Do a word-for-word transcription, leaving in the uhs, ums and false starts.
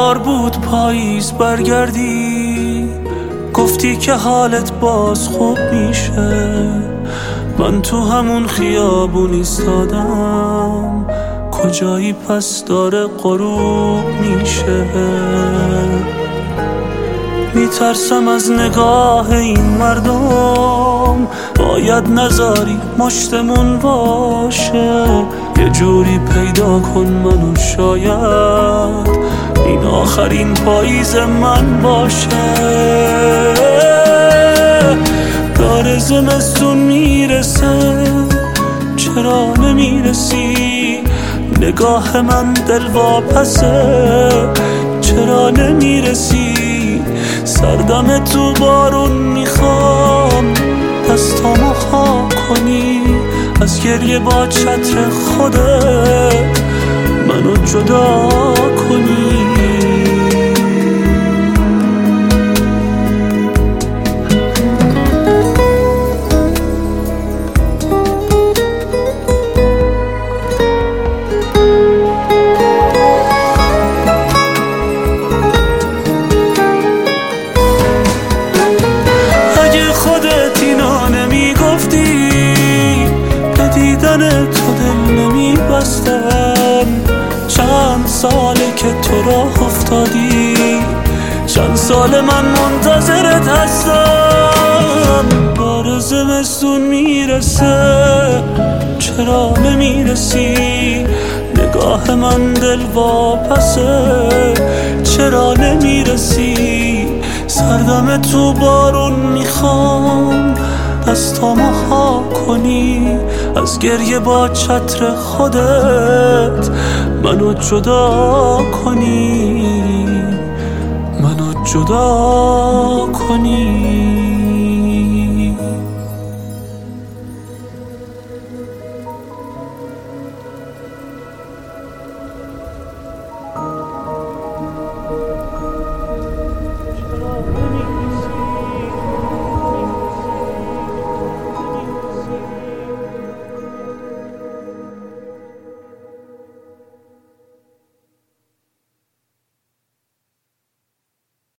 قرار بود پاییز برگردی، گفتی که حالت باز خوب میشه. من تو همون خیابون ایستادم، کجایی پس داره غروب میشه. میترسم از نگاه این مردم، باید نذاری مشتمون باشه. یه جوری پیدا کن منو، شاید این آخرین پاییز من باشه. داره زمستون میرسه، چرا نمیرسی؟ نگاه من دلواپسه، چرا نمیرسی؟ سردم تو بارون میخوام، دستامو خاک کنی، از گریه با چتر خودت منو جدا کنی. تو دل نمیبستم، چند ساله که تو راه افتادی، چند سال من منتظرت هستم. داره زمستون میرسه، چرا نمیرسی؟ نگاه من دلواپسه، چرا نمیرسی؟ سردم تو بارون میخوام، دستامو خاک کنی، از گریه با چتر خودت منو جدا کنی، منو جدا کنی.